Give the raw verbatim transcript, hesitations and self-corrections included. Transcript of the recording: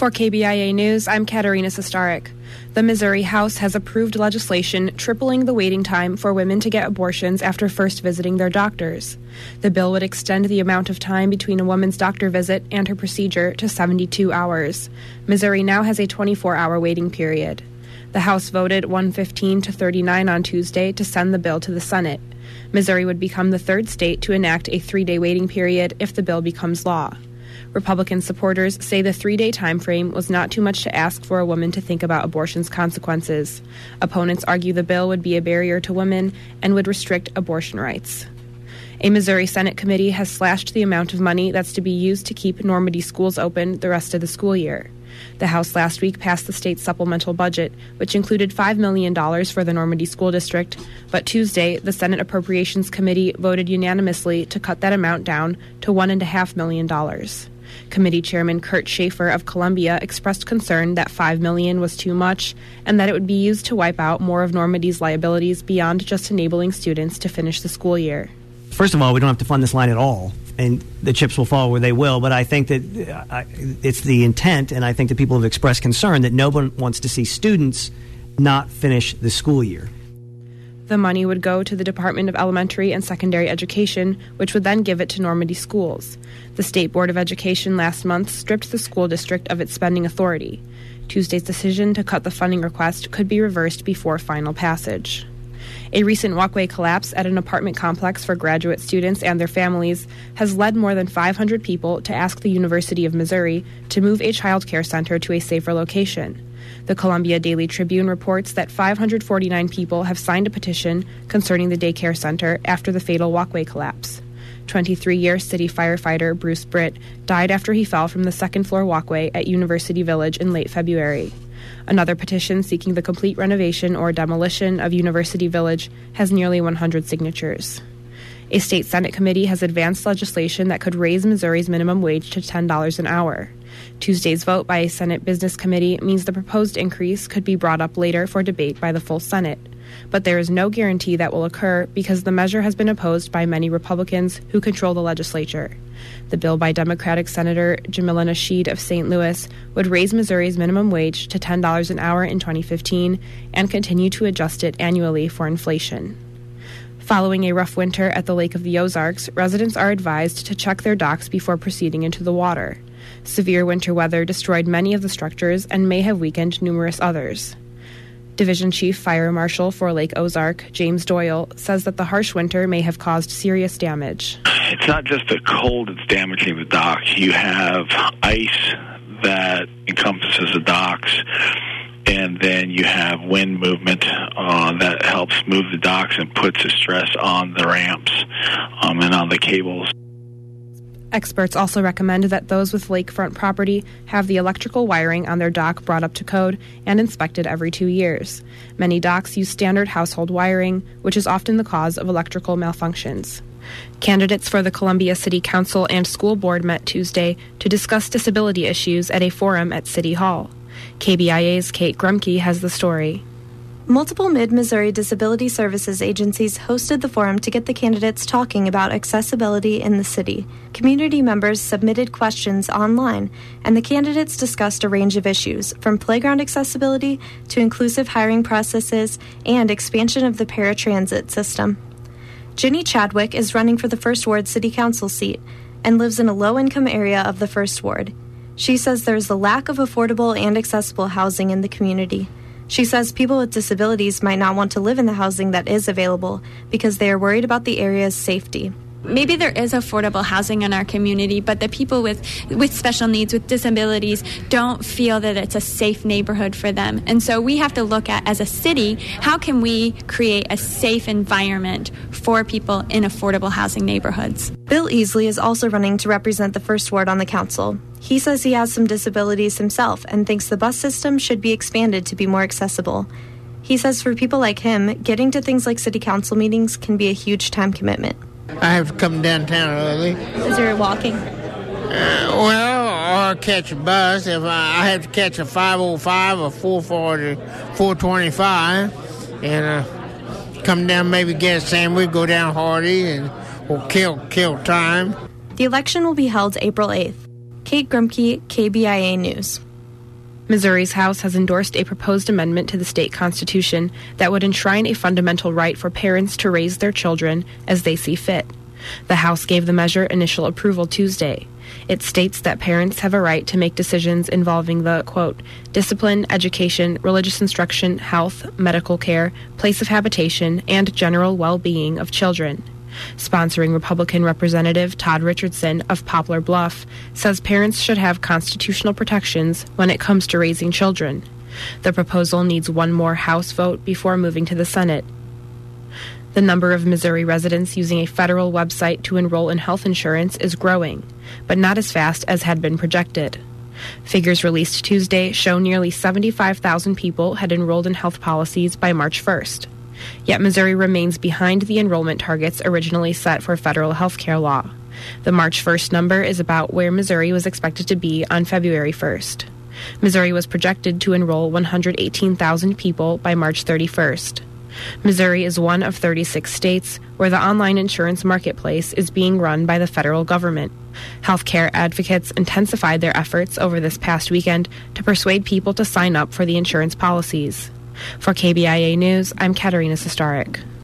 For K B I A News, I'm Katerina Sestarik. The Missouri House has approved legislation tripling the waiting time for women to get abortions after first visiting their doctors. The bill would extend the amount of time between a woman's doctor visit and her procedure to seventy-two hours. Missouri now has a twenty-four hour waiting period. The House voted one fifteen to thirty-nine on Tuesday to send the bill to the Senate. Missouri would become the third state to enact a three-day waiting period if the bill becomes law. Republican supporters say the three-day time frame was not too much to ask for a woman to think about abortion's consequences. Opponents argue the bill would be a barrier to women and would restrict abortion rights. A Missouri Senate committee has slashed the amount of money that's to be used to keep Normandy schools open the rest of the school year. The House last week passed the state's supplemental budget, which included five million dollars for the Normandy School District, but Tuesday, the Senate Appropriations Committee voted unanimously to cut that amount down to one point five million dollars. Committee Chairman Kurt Schaefer of Columbia expressed concern that five million dollars was too much and that it would be used to wipe out more of Normandy's liabilities beyond just enabling students to finish the school year. First of all, we don't have to fund this line at all, and the chips will fall where they will, but I think that uh, it's the intent, and I think that people have expressed concern that no one wants to see students not finish the school year. The money would go to the Department of Elementary and Secondary Education, which would then give it to Normandy schools. The State Board of Education last month stripped the school district of its spending authority. Tuesday's decision to cut the funding request could be reversed before final passage. A recent walkway collapse at an apartment complex for graduate students and their families has led more than five hundred people to ask the University of Missouri to move a child care center to a safer location. The Columbia Daily Tribune reports that five hundred forty-nine people have signed a petition concerning the daycare center after the fatal walkway collapse. twenty-three-year city firefighter Bruce Britt died after he fell from the second-floor walkway at University Village in late February. Another petition seeking the complete renovation or demolition of University Village has nearly one hundred signatures. A state Senate committee has advanced legislation that could raise Missouri's minimum wage to ten dollars an hour. Tuesday's vote by a Senate Business Committee means the proposed increase could be brought up later for debate by the full Senate. But there is no guarantee that will occur because the measure has been opposed by many Republicans who control the legislature. The bill by Democratic Senator Jamila Nasheed of Saint Louis would raise Missouri's minimum wage to ten dollars an hour in twenty fifteen and continue to adjust it annually for inflation. Following a rough winter at the Lake of the Ozarks, residents are advised to check their docks before proceeding into the water. Severe winter weather destroyed many of the structures and may have weakened numerous others. Division Chief Fire Marshal for Lake Ozark, James Doyle, says that the harsh winter may have caused serious damage. It's not just the cold that's damaging the docks. You have ice that encompasses the docks, and then you have wind movement uh, that helps move the docks and puts a stress on the ramps um, and on the cables. Experts also recommend that those with lakefront property have the electrical wiring on their dock brought up to code and inspected every two years. Many docks use standard household wiring, which is often the cause of electrical malfunctions. Candidates for the Columbia City Council and School Board met Tuesday to discuss disability issues at a forum at City Hall. K B I A's Kate Grumke has the story. Multiple Mid-Missouri Disability Services agencies hosted the forum to get the candidates talking about accessibility in the city. Community members submitted questions online, and the candidates discussed a range of issues, from playground accessibility to inclusive hiring processes and expansion of the paratransit system. Ginny Chadwick is running for the First Ward City Council seat and lives in a low-income area of the First Ward. She says there is a lack of affordable and accessible housing in the community. She says people with disabilities might not want to live in the housing that is available because they are worried about the area's safety. Maybe there is affordable housing in our community, but the people with, with special needs, with disabilities, don't feel that it's a safe neighborhood for them. And so we have to look at, as a city, how can we create a safe environment for people in affordable housing neighborhoods? Bill Easley is also running to represent the First Ward on the council. He says he has some disabilities himself and thinks the bus system should be expanded to be more accessible. He says for people like him, getting to things like city council meetings can be a huge time commitment. I have to come downtown early. Is there walking? Uh, well, or catch a bus. If I, I have to catch a five oh five or four forty, four twenty-five, and uh, come down, maybe get a sandwich, go down Hardy, and or kill kill time. The election will be held April eighth. Kate Grumke, K B I A News. Missouri's House has endorsed a proposed amendment to the state constitution that would enshrine a fundamental right for parents to raise their children as they see fit. The House gave the measure initial approval Tuesday. It states that parents have a right to make decisions involving the, quote, discipline, education, religious instruction, health, medical care, place of habitation, and general well-being of children. Sponsoring Republican Representative Todd Richardson of Poplar Bluff says parents should have constitutional protections when it comes to raising children. The proposal needs one more House vote before moving to the Senate. The number of Missouri residents using a federal website to enroll in health insurance is growing, but not as fast as had been projected. Figures released Tuesday show nearly seventy-five thousand people had enrolled in health policies by March first. Yet Missouri remains behind the enrollment targets originally set for federal health care law. The March first number is about where Missouri was expected to be on February first. Missouri was projected to enroll one hundred eighteen thousand people by March thirty-first. Missouri is one of thirty-six states where the online insurance marketplace is being run by the federal government. Healthcare advocates intensified their efforts over this past weekend to persuade people to sign up for the insurance policies. For K B I A News, I'm Katerina Sestaric.